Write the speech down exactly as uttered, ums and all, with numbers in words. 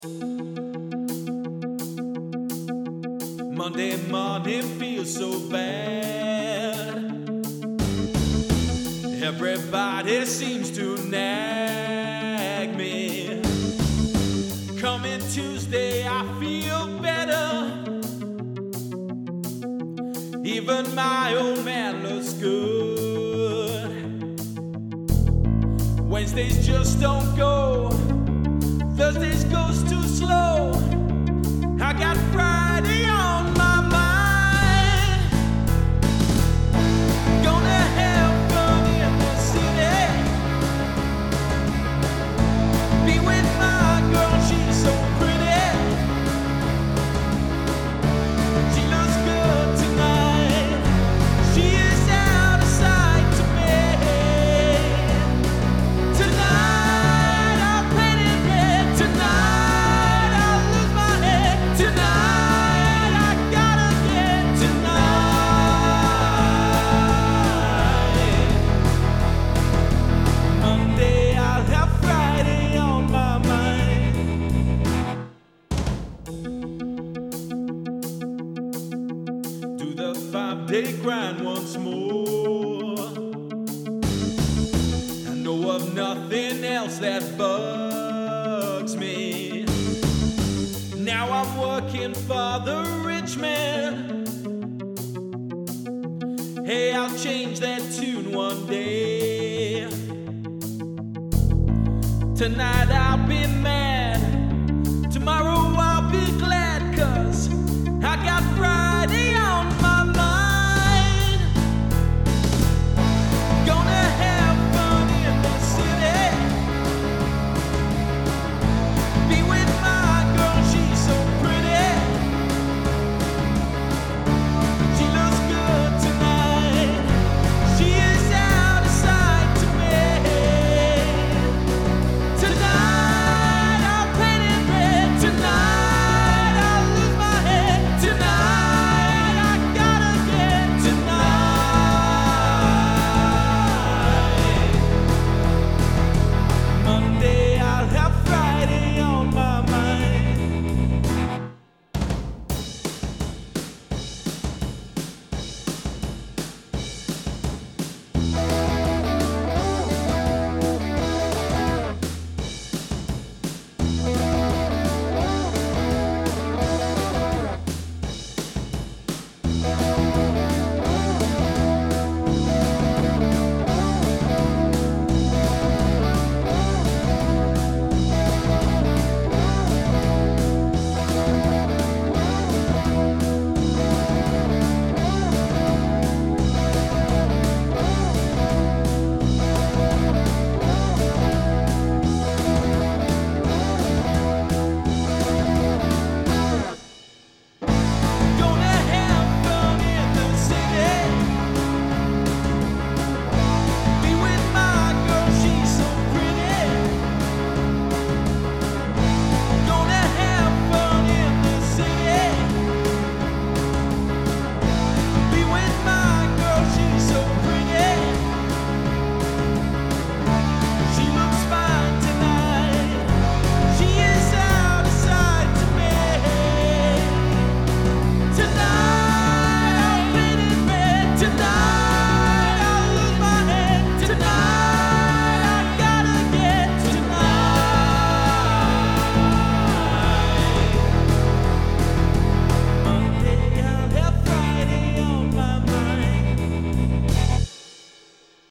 Monday morning feels so bad. Everybody seems to nag me. Coming Tuesday, I feel better. Even my old man looks good. Wednesdays just don't go. Thursdays goes too slow. I got Friday on my mind. Gonna have fun in the city. Be with my girl, she's so pretty. She looks good tonight. She is out of sight to me. Tonight I'll paint it red. Tonight I'll lose my head. Tonight I gotta get tonight. Monday I'll have Friday on my mind. Do the five-day grind once more. I know of nothing else that bugs me. Now I'm working for the rich man. Hey, I'll change that tune one day. Tonight I'll be mad.